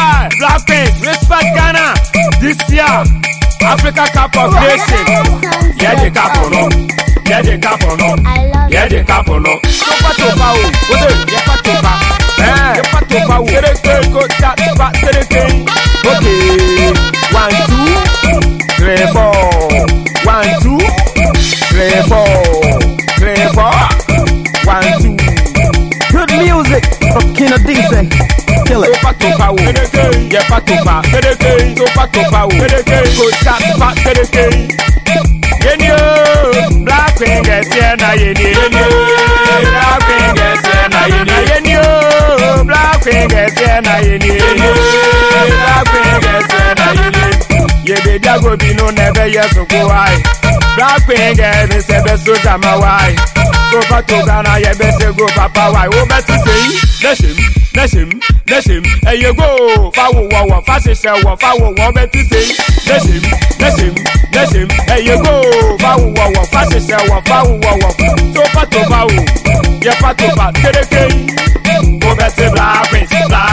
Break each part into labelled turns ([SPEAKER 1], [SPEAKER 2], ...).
[SPEAKER 1] Why? Blackpink, respect Ghana. This year, Africa Cup of Nations. Yeah, the cup or no. Yeah, the cup or no. Yeah, the cup or no. Topa topa o. What's it? Yeah, topa. Topa topa o. Sereke, go start topa. Sereke. Okay. 1, 2, 3, 4. 1, 2, 3, 4. 3, 4. 1, 2.
[SPEAKER 2] Good music from Kina DC. Kill it.
[SPEAKER 1] Topa topa o. Yeah, topa. Sereke. Topa topa o. Sereke. Go start topa. Sereke. Yenyo, Blackpink is here na yenyo. Blackpink is here na yenyo. Blackpink is here na yenyo. Blackpink is here na yenyo. Ye be dia go be no never yes go why. Blackpink is se be so jama why. Go back to Ghana ye be se go papa why. O be to say, Neshim. Hey you go, fa wo, fa se wo, fa wo be to say, Neshim. Hey you go, fa wo, fa se wo, fa wo. Topa topa o, ye pa topa, kereke. Go be to Blackpink.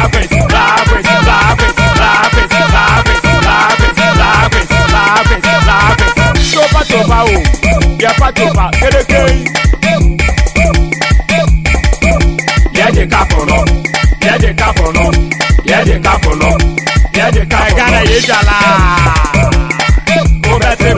[SPEAKER 1] Topa topa o, ye pa topa, kereke. Yeah, the capo no. Yeah, the capo no. Yeah, the capo no. Yeah, the capo. Ghana yejala. Oh, that's a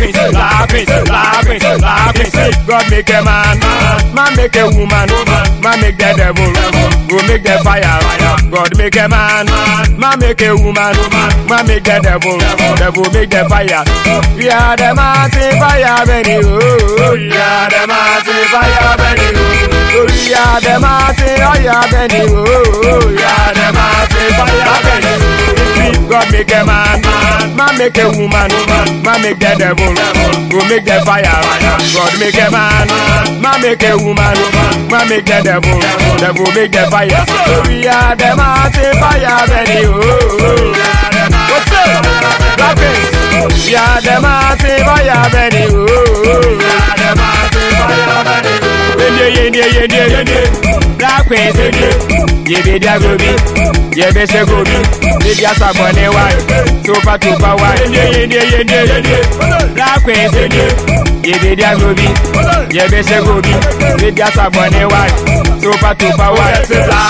[SPEAKER 1] Blackpink. God make a man make a woman, man make the devil, go make the fire. God make a man make a woman, man make the devil make the fire. We are the mighty fire, Benny. We are the mighty fire, Benny. We are the mighty fire, Benny. We are the mighty fire, Benny. God make a man make a woman, man make the devil, go make the fire. God make a man make a woman, man make the devil make the fire. We are the mighty fire, Benny. What's up? Blackpink. We are the mighty fire, Benny. We are the mighty fire, Benny. Blackpink, ye be dia gobi, ye be se gobi, ye dia sabone why, topa why, Blackpink, ye be dia gobi, ye be se gobi, ye dia sabone why, topa why,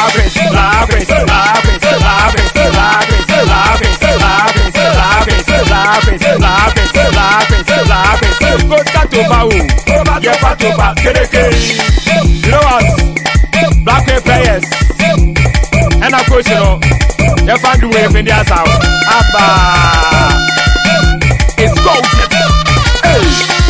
[SPEAKER 1] Blackpink, go start topa o, ye pa topa, kereke. You know what? Blackpink players and of course you know you find the way in their sound. Abba, it's golden. Hey,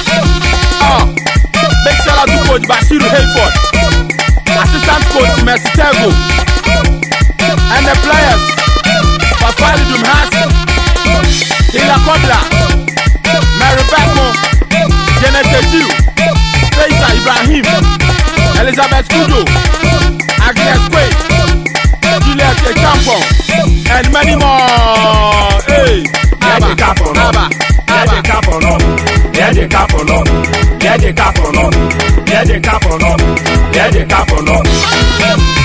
[SPEAKER 1] big shout out to Coach Bashiru Hayford, assistant coach Messi Tego, and the players Fafali Dumhasi, Hila Kodla, Mary Bacmo, Janet Eju, Faisal Ibrahim, Elizabeth Kudo, Agnes Quaid, Juliet Echampon, and many more. Hey, yeah, the capo no. Yeah, the capo no. Yeah, the capo no. Yeah, the capo no. Yeah, the capo no. Yeah, the capo no.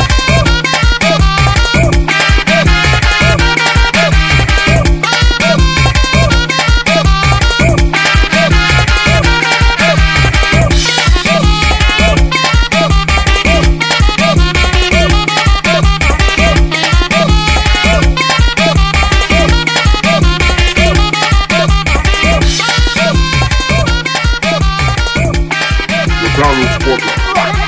[SPEAKER 3] Donald Portland.